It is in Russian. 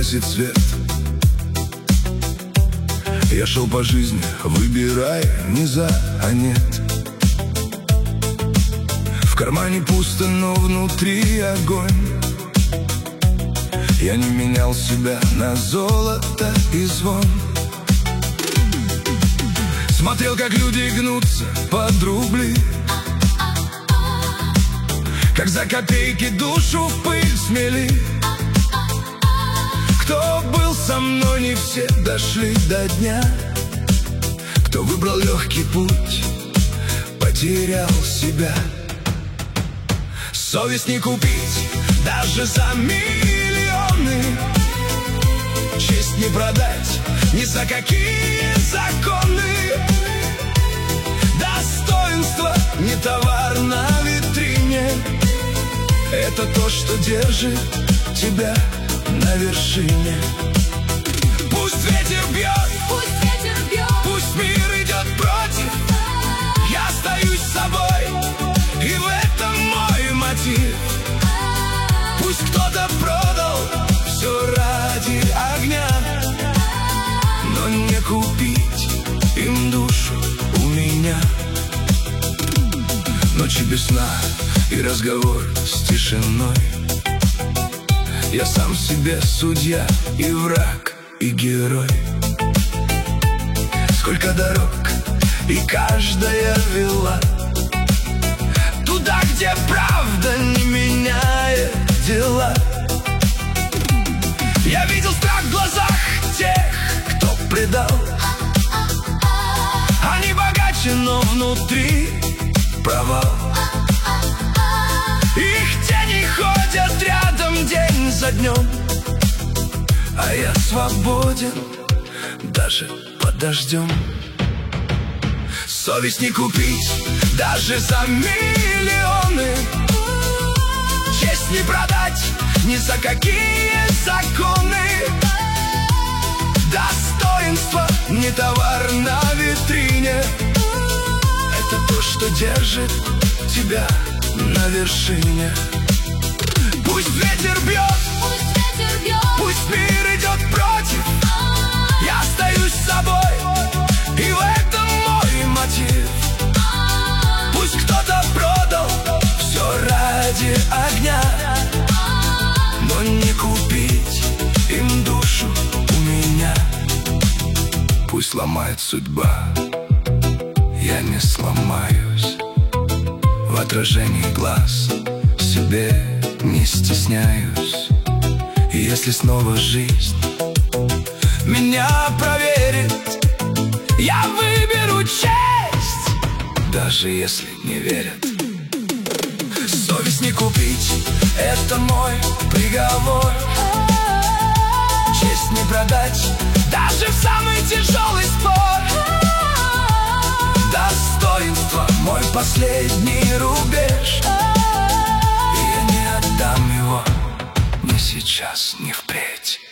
грязи цвет. Я шел по жизни, выбирая не за, а нет. В кармане пусто, но внутри огонь. Я не менял себя на золото и звон. Смотрел, как люди гнутся под рубли, как за копейки душу в пыль смели. Кто был со мной, не все дошли до дня. Кто выбрал легкий путь, потерял себя. Совесть не купить даже за миллионы. Честь не продать ни за какие законы. Достоинство не товар на витрине. Это то, что держит тебя на вершине. Пусть ветер бьет, пусть мир идет против. Я остаюсь собой, и в этом мой мотив. Пусть кто-то продал все ради огня, но не купить им душу у меня. Ночи без сна и разговор с тишиной. Я сам себе судья и враг, и герой. Сколько дорог, и каждая вела туда, где правда не меняет дела. Я видел страх в глазах тех, кто предал. Они богаче, но внутри провал. Их тени ходят рядом день за днем, а я свободен даже под дождем. Совесть не купить даже за миллионы. Честь не продать ни за какие законы. Достоинство не товар на витрине. Это то, что держит тебя на вершине. Пусть ветер бьет, пусть мир идет против. Я остаюсь собой, и в этом мой мотив. Пусть кто-то продал все ради огня, но не купить им душу у меня. Пусть ломает судьба, я не сломаюсь. В отражении глаз себе не стесняюсь. И если снова жизнь меня проверит, я выберу честь, даже если не верят. Совесть не купить, это мой приговор. Честь не продать даже в самый тяжелый спор. Достоинство — мой последний рубеж, и я не отдам его ни сейчас, ни впредь.